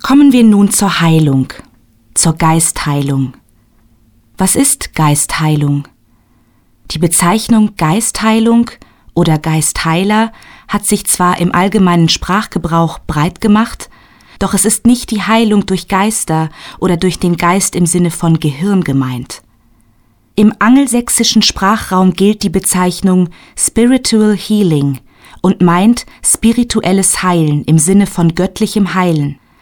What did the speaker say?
Kommen wir nun zur Heilung, zur Geistheilung. Was ist Geistheilung? Die Bezeichnung Geistheilung oder Geistheiler hat sich zwar im allgemeinen Sprachgebrauch breit gemacht, doch es ist nicht die Heilung durch Geister oder durch den Geist im Sinne von Gehirn gemeint. Im angelsächsischen Sprachraum gilt die Bezeichnung Spiritual Healing und meint spirituelles Heilen im Sinne von göttlichem Heilen.